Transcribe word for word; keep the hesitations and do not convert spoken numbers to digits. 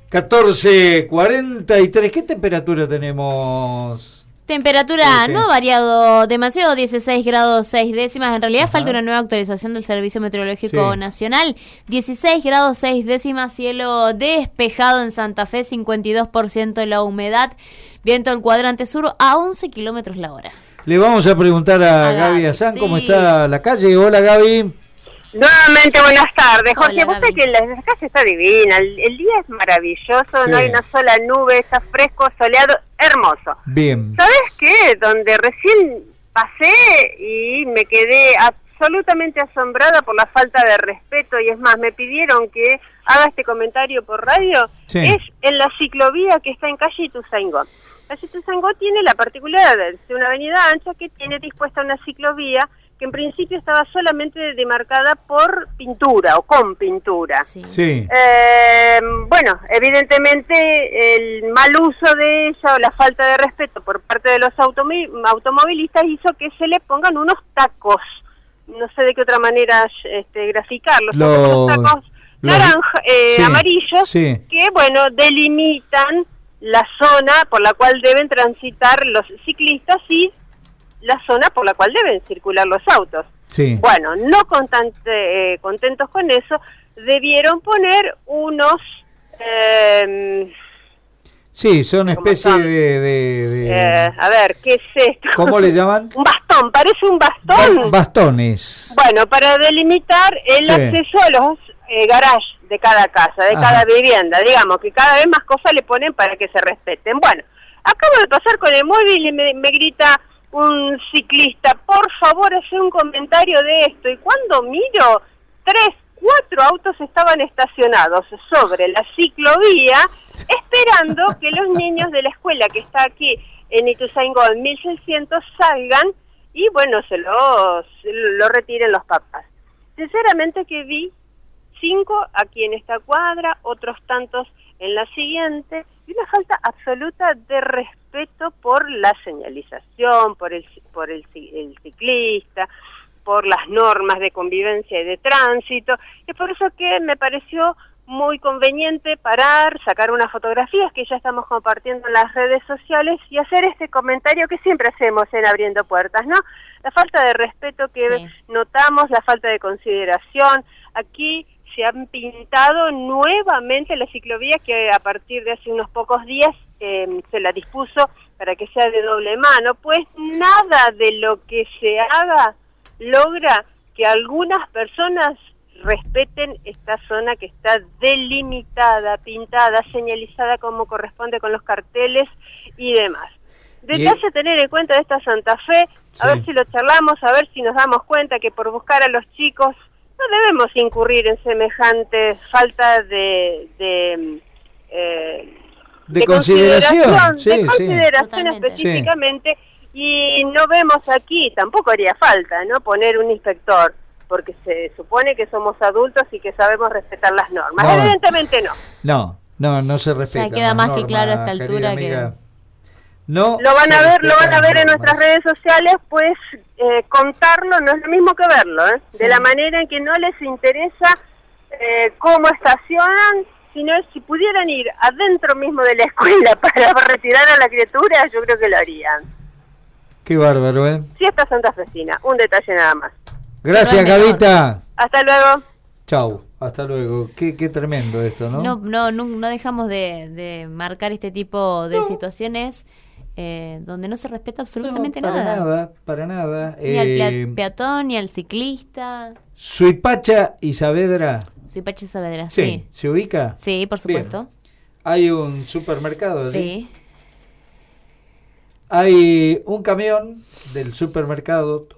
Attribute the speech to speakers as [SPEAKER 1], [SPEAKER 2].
[SPEAKER 1] catorce cuarenta y tres. ¿Qué temperatura tenemos?
[SPEAKER 2] Temperatura
[SPEAKER 1] Okay.
[SPEAKER 2] no ha variado demasiado, dieciséis grados seis décimas. En realidad
[SPEAKER 1] Ajá.
[SPEAKER 2] falta una nueva actualización del Servicio Meteorológico
[SPEAKER 1] Sí.
[SPEAKER 2] Nacional. dieciséis grados seis décimas, cielo despejado en Santa Fe, cincuenta y dos por ciento la humedad. Viento del cuadrante sur a once kilómetros la hora.
[SPEAKER 1] Le vamos a preguntar a,
[SPEAKER 2] A
[SPEAKER 1] Gaby
[SPEAKER 2] Gaby,
[SPEAKER 1] Azán
[SPEAKER 2] sí.
[SPEAKER 1] cómo está la calle. Hola, Gaby.
[SPEAKER 3] Nuevamente, buenas tardes. Jorge,
[SPEAKER 2] Hola,
[SPEAKER 3] vos sabés
[SPEAKER 2] Gaby.
[SPEAKER 3] que la, la calle está divina, el, el día es maravilloso,
[SPEAKER 1] Sí.
[SPEAKER 3] no hay una sola nube, está fresco, soleado, hermoso.
[SPEAKER 1] Bien.
[SPEAKER 3] ¿Sabés qué? Donde recién pasé y me quedé absolutamente asombrada por la falta de respeto, y es más, me pidieron que haga este comentario por radio,
[SPEAKER 1] Sí.
[SPEAKER 3] es en la ciclovía que está en calle Ituzaingó. Calle Ituzaingó tiene la particularidad de ser una avenida ancha que tiene dispuesta una ciclovía que en principio estaba solamente demarcada por pintura o con pintura.
[SPEAKER 2] Sí.
[SPEAKER 1] Sí.
[SPEAKER 3] Eh, bueno, evidentemente el mal uso de ella o la falta de respeto por parte de los automi- automovilistas hizo que se le pongan unos tacos. No sé de qué otra manera este, graficarlos.
[SPEAKER 1] Los-
[SPEAKER 3] Son unos tacos
[SPEAKER 1] los-
[SPEAKER 3] naranja, eh,
[SPEAKER 1] sí,
[SPEAKER 3] amarillos,
[SPEAKER 1] sí.
[SPEAKER 3] que, bueno, delimitan la zona por la cual deben transitar los ciclistas y la zona por la cual deben circular los autos.
[SPEAKER 1] Sí.
[SPEAKER 3] Bueno, no contante, eh, contentos con eso, debieron poner unos... Eh,
[SPEAKER 1] Sí, son especie
[SPEAKER 3] son?
[SPEAKER 1] de... de- de-
[SPEAKER 3] eh, a ver, ¿qué es esto?
[SPEAKER 1] ¿Cómo le llaman?
[SPEAKER 3] Un bastón, parece un bastón.
[SPEAKER 1] Ba- bastones.
[SPEAKER 3] Bueno, para delimitar el
[SPEAKER 1] Sí.
[SPEAKER 3] acceso a los eh, garages de cada casa, de
[SPEAKER 1] Ajá.
[SPEAKER 3] cada vivienda, digamos, que cada vez más cosas le ponen para que se respeten. Bueno, acabo de pasar con el móvil y me, me grita un ciclista, por favor, hace un comentario de esto. Y cuando miro, tres, cuatro autos estaban estacionados sobre la ciclovía, esperando que los niños de la escuela que está aquí en Ituzaingó, en mil seiscientos, salgan y, bueno, se lo, se lo retiren los papás. Sinceramente que vi cinco aquí en esta cuadra, otros tantos en la siguiente, y una falta absoluta de respeto por la señalización, por el por el, el ciclista, por las normas de convivencia y de tránsito. Es por eso que me pareció muy conveniente parar, sacar unas fotografías que ya estamos compartiendo en las redes sociales y hacer este comentario que siempre hacemos en Abriendo Puertas, ¿no? La falta de respeto que
[SPEAKER 2] Sí.
[SPEAKER 3] notamos, la falta de consideración. Aquí se han pintado nuevamente la ciclovía que a partir de hace unos pocos días eh, se la dispuso para que sea de doble mano. Pues nada de lo que se haga logra que algunas personas respeten esta zona que está delimitada, pintada, señalizada como corresponde con los carteles y demás. Detalle a tener en cuenta de esta Santa Fe, a
[SPEAKER 1] Sí.
[SPEAKER 3] ver si lo charlamos, a ver si nos damos cuenta que por buscar a los chicos no debemos incurrir en semejante falta de... de eh,
[SPEAKER 1] De consideración, sí,
[SPEAKER 3] de
[SPEAKER 1] sí.
[SPEAKER 3] consideración
[SPEAKER 2] Totalmente.
[SPEAKER 3] específicamente, y no vemos aquí, tampoco haría falta, ¿no?, poner un inspector, porque se supone que somos adultos y que sabemos respetar las normas.
[SPEAKER 1] No.
[SPEAKER 3] Evidentemente no.
[SPEAKER 1] No, no, no se respeta.
[SPEAKER 2] Ya queda
[SPEAKER 1] las
[SPEAKER 2] más que
[SPEAKER 1] normas,
[SPEAKER 2] claro a esta
[SPEAKER 1] querida
[SPEAKER 2] altura
[SPEAKER 1] amiga.
[SPEAKER 2] que-
[SPEAKER 1] No
[SPEAKER 3] Lo van
[SPEAKER 1] se
[SPEAKER 3] a ver, lo van a
[SPEAKER 1] respetan
[SPEAKER 3] ver en
[SPEAKER 1] las
[SPEAKER 3] nuestras
[SPEAKER 1] normas.
[SPEAKER 3] redes sociales, pues eh, contarlo no es lo mismo que verlo, ¿eh?
[SPEAKER 2] Sí.
[SPEAKER 3] De la manera en que no les interesa eh, cómo estacionan, sino si pudieran ir adentro mismo de la escuela para retirar a la criatura, yo creo que lo harían.
[SPEAKER 1] Qué bárbaro, ¿eh?
[SPEAKER 3] Sí, está Santa Fecina, un detalle nada más.
[SPEAKER 1] Gracias,
[SPEAKER 2] No es menor.
[SPEAKER 1] Gavita.
[SPEAKER 3] Hasta luego.
[SPEAKER 1] Chau, hasta luego. Qué, qué tremendo esto, ¿no?
[SPEAKER 2] No, no, no, no dejamos de, de marcar este tipo de situaciones eh, donde no se respeta absolutamente
[SPEAKER 1] No, para
[SPEAKER 2] nada.
[SPEAKER 1] nada, para nada.
[SPEAKER 2] Ni al pea-
[SPEAKER 1] Eh,
[SPEAKER 2] peatón, ni al ciclista.
[SPEAKER 1] Suipacha y Saavedra,
[SPEAKER 2] Soy Pachi Saavedra,
[SPEAKER 1] sí,
[SPEAKER 2] sí.
[SPEAKER 1] ¿se ubica?
[SPEAKER 2] Sí, por
[SPEAKER 1] Bien.
[SPEAKER 2] supuesto.
[SPEAKER 1] Hay un supermercado, ¿sí?
[SPEAKER 2] Sí.
[SPEAKER 1] Hay un camión del supermercado